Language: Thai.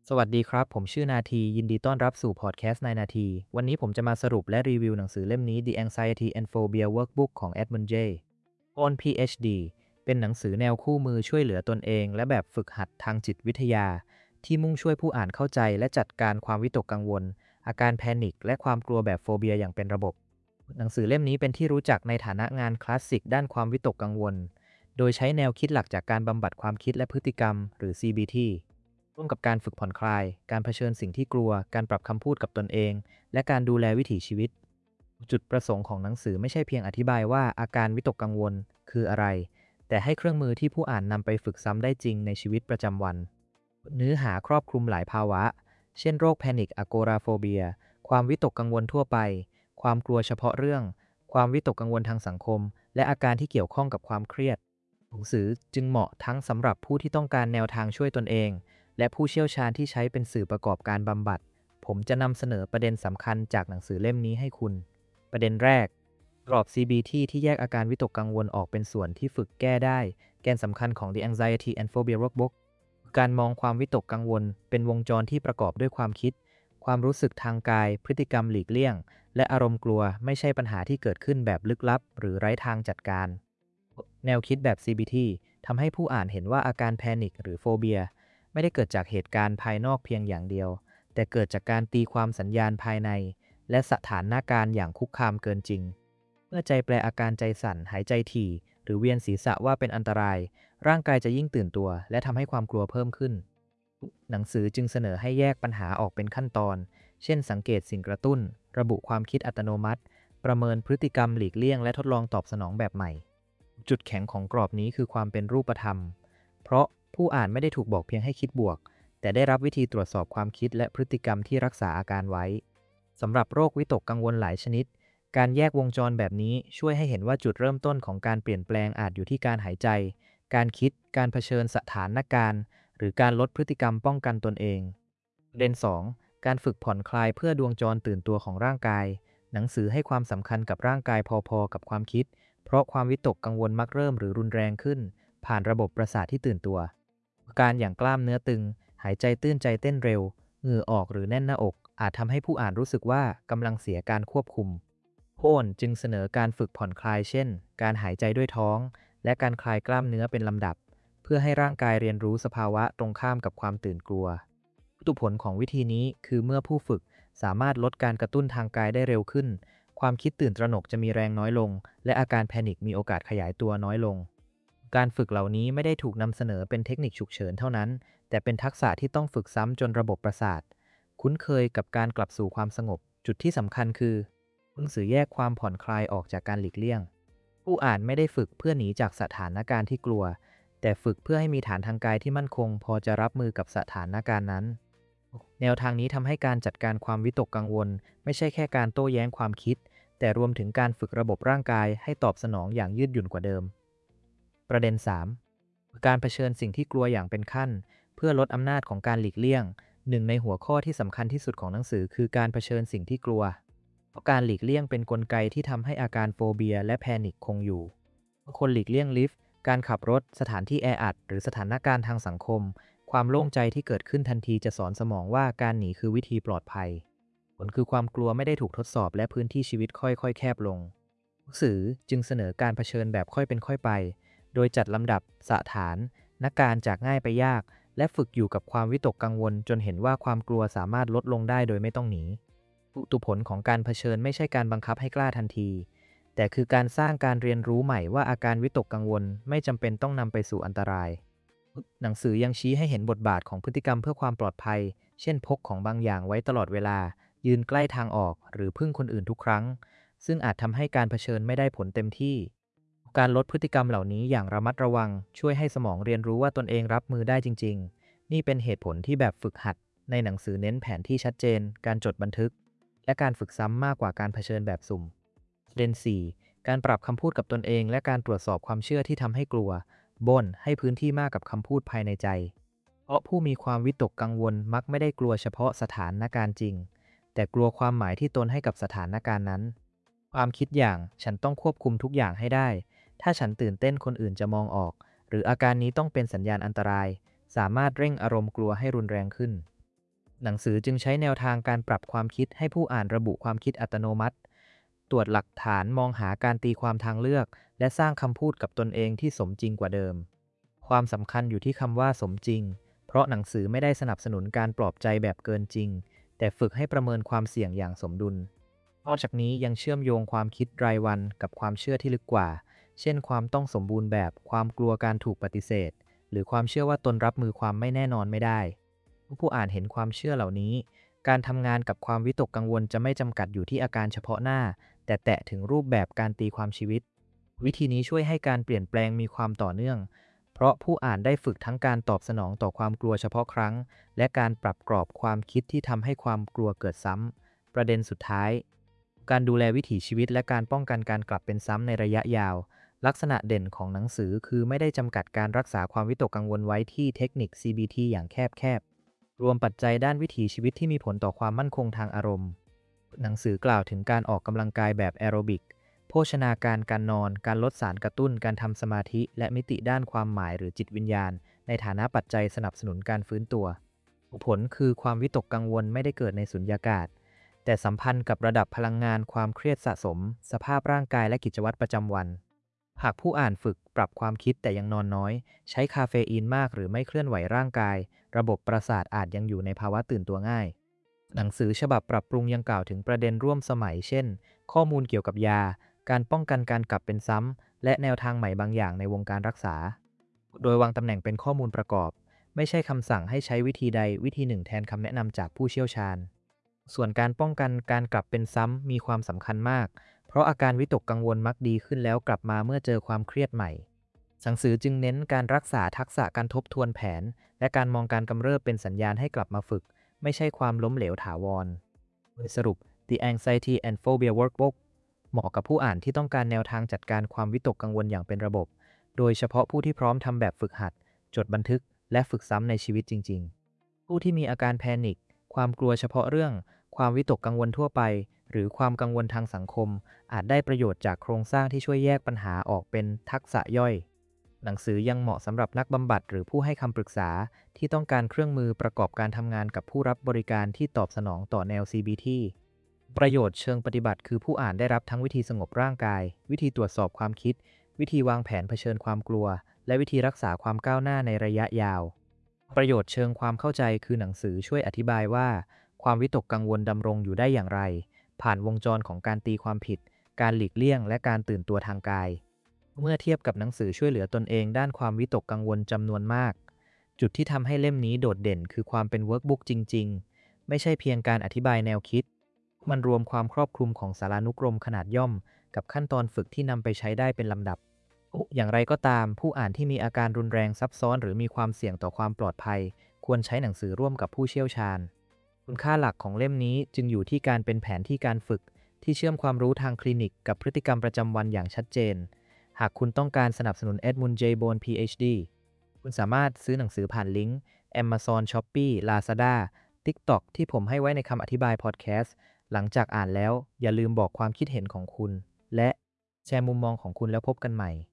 สวัสดีครับผมชื่อนาทียินดีต้อนรับสู่พอดแคสต์ในนาทีวันนี้ผมจะมาสรุปและรีวิวหนังสือเล่มนี้ The Anxiety and Phobia Workbook ของ Edmund J. On PhD เป็นหนังสือแนวคู่มือช่วยเหลือตนเองและแบบฝึกหัดทางจิตวิทยาที่มุ่งช่วยผู้อ่านเข้าใจและจัดการความวิตกกังวลอาการแพนิคและความกลัวแบบโฟเบียอย่างเป็นระบบหนังสือเล่มนี้เป็นที่รู้จักในฐานะงานคลาสสิกด้านความวิตกกังวลโดยใช้แนวคิดหลักจากการบำบัดความคิดและพฤติกรรมหรือ CBTร่วมกับการฝึกผ่อนคลาย การเผชิญสิ่งที่กลัว การปรับคำพูดกับตนเอง และการดูแลวิถีชีวิต จุดประสงค์ของหนังสือไม่ใช่เพียงอธิบายว่าอาการวิตกกังวลคืออะไร แต่ให้เครื่องมือที่ผู้อ่านนำไปฝึกซ้ำได้จริงในชีวิตประจำวัน เนื้อหาครอบคลุมหลายภาวะ เช่นโรคแพนิคอะโกราโฟเบียความวิตกกังวลทั่วไป ความกลัวเฉพาะเรื่อง ความวิตกกังวลทางสังคม และอาการที่เกี่ยวข้องกับความเครียดหนังสือจึงเหมาะทั้งสำหรับผู้ที่ต้องการแนวทางช่วยตนเอง และผู้เชี่ยวชาญที่ใช้เป็นสื่อประกอบการบำบัด ผมจะนำเสนอประเด็นสำคัญจากหนังสือเล่มนี้ให้คุณ ประเด็นแรกกรอบ CBT ที่แยกอาการวิตกกังวลออกเป็นส่วนที่ฝึกแก้ได้ แกนสำคัญของ The Anxiety and Phobia Workbook การมองความวิตกกังวลเป็นวงจรที่ประกอบด้วยความคิด ความรู้สึกทางกาย พฤติกรรมหลีกเลี่ยง และอารมณ์กลัวไม่ใช่ปัญหาที่เกิดขึ้นแบบลึกลับหรือไร้ทางจัดการ แนวคิดแบบ CBT ทำให้ผู้อ่านเห็นว่าอาการแพนิคหรือโฟเบียไม่ได้เกิดจากเหตุการณ์ภายนอกเพียงอย่างเดียว แต่เกิดจากการตีความสัญญาณภายใน และสถานการณ์อย่างคุกคามเกินจริง เมื่อใจแปรอาการใจสั่น หายใจถี่ หรือเวียนศีรษะว่าเป็นอันตราย ร่างกายจะยิ่งตื่นตัว และทำให้ความกลัวเพิ่มขึ้น หนังสือจึงเสนอให้แยกปัญหาออกเป็นขั้นตอน เช่นสังเกตสิ่งกระตุ้น ระบุความคิดอัตโนมัติ ประเมินพฤติกรรมหลีกเลี่ยงและทดลองตอบสนองแบบใหม่ จุดแข็งของกรอบนี้คือความเป็นรูปธรรม เพราะผู้อ่านไม่ได้ถูกบอกเพียงให้คิดบวก แต่ได้รับวิธีตรวจสอบความคิดและพฤติกรรมที่รักษาอาการไว้ สำหรับโรควิตกกังวลหลายชนิด การแยกวงจรแบบนี้ช่วยให้เห็นว่าจุดเริ่มต้นของการเปลี่ยนแปลงอาจอยู่ที่การหายใจ การคิด การเผชิญสถานการณ์หรือการลดพฤติกรรมป้องกันตนเองประเด็น2การฝึกผ่อนคลายเพื่อดวงจรตื่นตัวของร่างกาย หนังสือให้ความสำคัญกับร่างกายพอๆกับความคิด เพราะความวิตกกังวลมักเริ่มหรือรุนแรงขึ้น ผ่านระบบประสาทที่ตื่นตัวอาการอย่างกล้ามเนื้อตึง หายใจตื้นใจเต้นเร็ว เหงื่อออกหรือแน่นหน้าอก อาจทำให้ผู้อ่านรู้สึกว่ากำลังเสียการควบคุมโอนจึงเสนอการฝึกผ่อนคลายเช่น การหายใจด้วยท้อง และการคลายกล้ามเนื้อเป็นลำดับ เพื่อให้ร่างกายเรียนรู้สภาวะตรงข้ามกับความตื่นกลัวผลของวิธีนี้คือเมื่อผู้ฝึกสามารถลดการกระตุ้นทางกายได้เร็วขึ้น ความคิดตื่นตระหนกจะมีแรงน้อยลง และอาการแพนิคมีโอกาสขยายตัวน้อยลง การฝึกเหล่านี้ไม่ได้ถูกนำเสนอเป็นเทคนิคฉุกเฉินเท่านั้น แต่เป็นทักษะที่ต้องฝึกซ้ำจนระบบประสาทคุ้นเคยกับการกลับสู่ความสงบ จุดที่สำคัญคือหนังสือแยกความผ่อนคลายออกจากการหลีกเลี่ยง ผู้อ่านไม่ได้ฝึกเพื่อหนีจากสถานการณ์ที่กลัว แต่ฝึกเพื่อให้มีฐานทางกายที่มั่นคงพอจะรับมือกับสถานการณ์นั้น แนวทางนี้ทำให้การจัดการความวิตกกังวลไม่ใช่แค่การโต้แย้งความคิด แต่รวมถึงการฝึกระบบร่างกายให้ตอบสนองอย่างยืดหยุ่นกว่าเดิม ประเด็น3การเผชิญสิ่งที่กลัวอย่างเป็นขั้น เพื่อลดอำนาจของการหลีกเลี่ยงหนึ่งในหัวข้อที่สำคัญที่สุดของหนังสือคือการเผชิญสิ่งที่กลัว เพราะการหลีกเลี่ยงเป็นกลไกที่ทำให้อาการโฟเบียและแพนิคคงอยู่บางคนหลีกเลี่ยงลิฟต์การขับรถสถานที่แออัดหรือสถานการณ์ทางสังคม ความโล่งใจที่เกิดขึ้นทันทีจะสอนสมองว่าการหนีคือวิธีปลอดภัยผลคือความกลัวไม่ได้ถูกทดสอบและพื้นที่ชีวิตค่อยๆแคบลงหนังสือจึงเสนอการเผชิญแบบค่อยเป็นค่อยไปโดยจัดลำดับสถานการณ์จากง่ายไปยากและฝึกอยู่กับความวิตกกังวลจนเห็นว่าความกลัวสามารถลดลงได้โดยไม่ต้องหนีผลของการเผชิญไม่ใช่การบังคับให้กล้าทันทีแต่คือการสร้างการเรียนรู้ใหม่ว่าอาการวิตกกังวลไม่จำเป็นต้องนำไปสู่อันตรายหนังสือยังชี้ให้เห็นบทบาทของพฤติกรรมเพื่อความปลอดภัยเช่นพกของบางอย่างไว้ตลอดเวลายืนใกล้ทางออกหรือพึ่งคนอื่นทุกครั้งซึ่งอาจทำให้การเผชิญไม่ได้ผลเต็มที่การลดพฤติกรรมเหล่านี้อย่างระมัดระวังช่วยให้สมองเรียนรู้ว่าตนเองรับมือได้จริงๆนี่เป็นเหตุผลที่แบบฝึกหัดในหนังสือเน้นแผนที่ชัดเจนการจดบันทึกและการฝึกซ้ำมากกว่าการเผชิญแบบสุ่มประเด็น4การปรับคำพูดกับตนเองและการตรวจสอบความเชื่อที่ทำให้กลัวบ่นให้พื้นที่มากกับคำพูดภายในใจเพราะผู้มีความวิตกกังวลมักไม่ได้กลัวเฉพาะสถานการณ์จริงแต่กลัวความหมายที่ตนให้กับสถานการณ์นั้นความคิดอย่างฉันต้องควบคุมทุกอย่างให้ได้ถ้าฉันตื่นเต้นคนอื่นจะมองออกหรืออาการนี้ต้องเป็นสัญญาณอันตรายสามารถเร่งอารมณ์กลัวให้รุนแรงขึ้นหนังสือจึงใช้แนวทางการปรับความคิดให้ผู้อ่านระบุความคิดอัตโนมัติตรวจหลักฐานมองหาการตีความทางเลือกและสร้างคำพูดกับตนเองที่สมจริงกว่าเดิมความสำคัญอยู่ที่คำว่าสมจริงเพราะหนังสือไม่ได้สนับสนุนการปลอบใจแบบเกินจริงแต่ฝึกให้ประเมินความเสี่ยงอย่างสมดุลนอกจากนี้ยังเชื่อมโยงความคิดรายวันกับความเชื่อที่ลึกกว่าเช่นความต้องสมบูรณ์แบบความกลัวการถูกปฏิเสธหรือความเชื่อว่าตนรับมือความไม่แน่นอนไม่ได้ ผู้อ่านเห็นความเชื่อเหล่านี้ การทำงานกับความวิตกกังวลจะไม่จำกัดอยู่ที่อาการเฉพาะหน้า แต่แตะถึงรูปแบบการตีความชีวิต วิธีนี้ช่วยให้การเปลี่ยนแปลงมีความต่อเนื่อง เพราะผู้อ่านได้ฝึกทั้งการตอบสนองต่อความกลัวเฉพาะครั้ง และการปรับกรอบความคิดที่ทำให้ความกลัวเกิดซ้ำ ประเด็นสุดท้าย การดูแลวิถีชีวิตและการป้องกันการกลับเป็นซ้ำในระยะยาว ลักษณะเด่นของหนังสือคือไม่ได้จำกัดการรักษาความวิตกกังวลไว้ที่เทคนิค CBT อย่างแคบรวมปัจจัยด้านวิถีชีวิตที่มีผลต่อความมั่นคงทางอารมณ์ หนังสือกล่าวถึงการออกกำลังกายแบบแอโรบิก โภชนาการการนอน การลดสารกระตุ้น การทำสมาธิ และมิติด้านความหมายหรือจิตวิญญาณ ในฐานะปัจจัยสนับสนุนการฟื้นตัว ผลคือความวิตกกังวลไม่ได้เกิดในสุญญากาศ แต่สัมพันธ์กับระดับพลังงานความเครียดสะสม สภาพร่างกายและกิจวัตรประจำวัน หากผู้อ่านฝึกปรับความคิดแต่ยังนอนน้อย ใช้คาเฟอีนมากหรือไม่เคลื่อนไหวร่างกาย ระบบประสาทอาจยังอยู่ในภาวะตื่นตัวง่าย หนังสือฉบับปรับปรุงยังกล่าวถึงประเด็นร่วมสมัยเช่น ข้อมูลเกี่ยวกับยา การป้องกันการกลับเป็นซ้ำ และแนวทางใหม่บางอย่างในวงการรักษา โดยวางตำแหน่งเป็นข้อมูลประกอบ ไม่ใช่คำสั่งให้ใช้วิธีใดวิธีหนึ่งแทนคำแนะนำจากผู้เชี่ยวชาญ ส่วนการป้องกันการกลับเป็นซ้ำมีความสำคัญมาก เพราะอาการวิตกกังวลมักดีขึ้นแล้วกลับมาเมื่อเจอความเครียดใหม่ หนังสือจึงเน้นการรักษาทักษะการทบทวนแผน และการมองการกำเริบเป็นสัญญาณให้กลับมาฝึก ไม่ใช่ความล้มเหลวถาวร โดยสรุป The Anxiety and Phobia Workbook เหมาะกับผู้อ่านที่ต้องการแนวทางจัดการความวิตกกังวลอย่างเป็นระบบ โดยเฉพาะผู้ที่พร้อมทำแบบฝึกหัด จดบันทึก และฝึกซ้ำในชีวิตจริงๆ ผู้ที่มีอาการแพนิค ความกลัวเฉพาะเรื่อง ความวิตกกังวลทั่วไป หรือความกังวลทางสังคม อาจได้ประโยชน์จากโครงสร้างที่ช่วยแยกปัญหาออกเป็นทักษะย่อย หนังสือยังเหมาะสำหรับนักบำบัดหรือผู้ให้คำปรึกษาที่ต้องการเครื่องมือประกอบการทำงานกับผู้รับบริการที่ตอบสนองต่อแนว CBT ประโยชน์เชิงปฏิบัติคือผู้อ่านได้รับทั้งวิธีสงบร่างกาย วิธีตรวจสอบความคิด วิธีวางแผนเผชิญความกลัว และวิธีรักษาความก้าวหน้าในระยะยาว ประโยชน์เชิงความเข้าใจคือหนังสือช่วยอธิบายว่าความวิตกกังวลดำรงอยู่ได้อย่างไร ผ่านวงจรของการตีความผิด การหลีกเลี่ยง และการตื่นตัวทางกาย เมื่อเทียบกับหนังสือช่วยเหลือตนเองด้านความวิตกกังวลจำนวนมาก จุดที่ทำให้เล่มนี้โดดเด่นคือความเป็นเวิร์กบุ๊กจริงๆ ไม่ใช่เพียงการอธิบายแนวคิด มันรวมความครอบคลุมของสารานุกรมขนาดย่อมกับขั้นตอนฝึกที่นำไปใช้ได้เป็นลำดับ อย่างไรก็ตามผู้อ่านที่มีอาการรุนแรงซับซ้อนหรือมีความเสี่ยงต่อความปลอดภัย ควรใช้หนังสือร่วมกับผู้เชี่ยวชาญ คุณค่าหลักของเล่มนี้จึงอยู่ที่การเป็นแผนที่การฝึกที่เชื่อมความรู้ทางคลินิกกับพฤติกรรมประจำวันอย่างชัดเจน หากคุณต้องการสนับสนุน Edmund J. Bone PhD คุณสามารถซื้อหนังสือผ่านลิงก์ Amazon, Shopee, Lazada, TikTok ที่ผมให้ไว้ในคำอธิบายพอดแคสต์ หลังจากอ่านแล้วอย่าลืมบอกความคิดเห็นของคุณ และแชร์มุมมองของคุณแล้วพบกันใหม่